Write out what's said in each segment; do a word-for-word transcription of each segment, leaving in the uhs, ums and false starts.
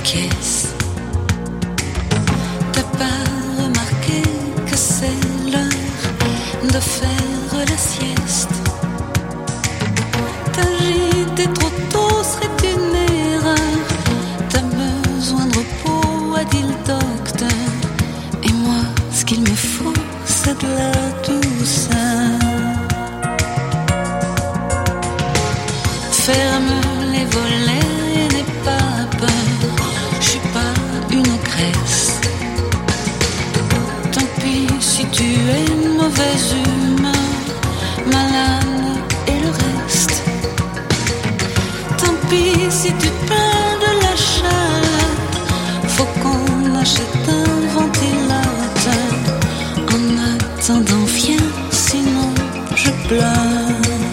caisse. T'as pas remarqué que c'est l'heure de faire la sieste. T'agiter trop tôt serait une erreur. T'as besoin de repos, a dit le docteur. Et moi, ce qu'il me faut, c'est de la douceur. Ferme les volets et n'aie pas peur. Je suis pas une ogresse. Tant pis si tu es une mauvaise humeur, malade et le reste. Tant pis si tu plains de la chaleur. Faut qu'on achète un ventilateur. En attendant, viens, sinon je pleure.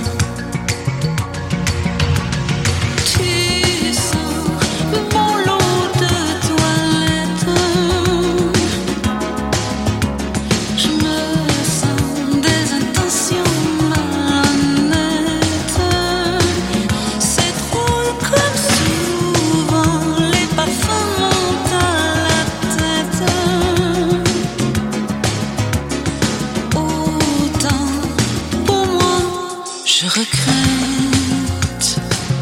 Je regrette.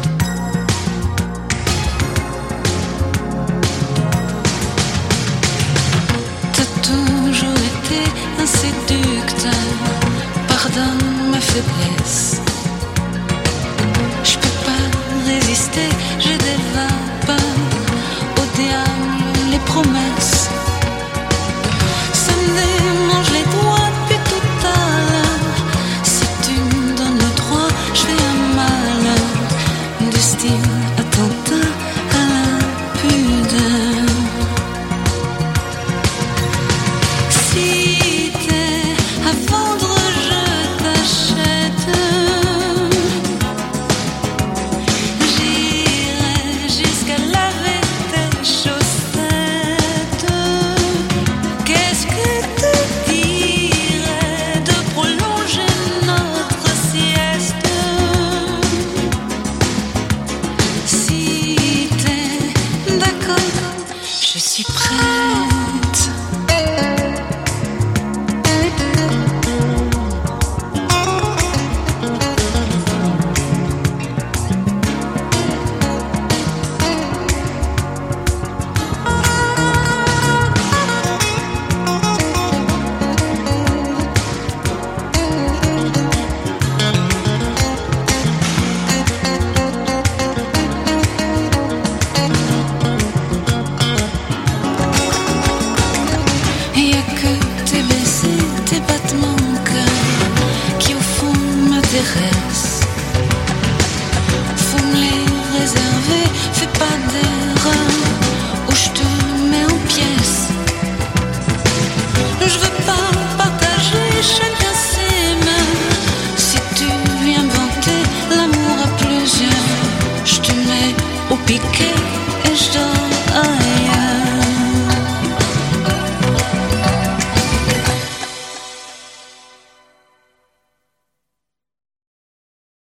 T'as toujours été un séducteur. Pardonne ma faiblesse. Je peux pas résister, j'ai des vapeurs. Au diable les promesses. Ça me démange les doigts depuis tout à l'heure. Si tu me donnes le droit, je fais un malheur du style attentat à la pudeur. Si t'es à vendre, je t'achète. J'irai jusqu'à laver tes chaussettes. Qu'est-ce que te dirais de prolonger notre sieste? Si t'es d'accord, je suis prête.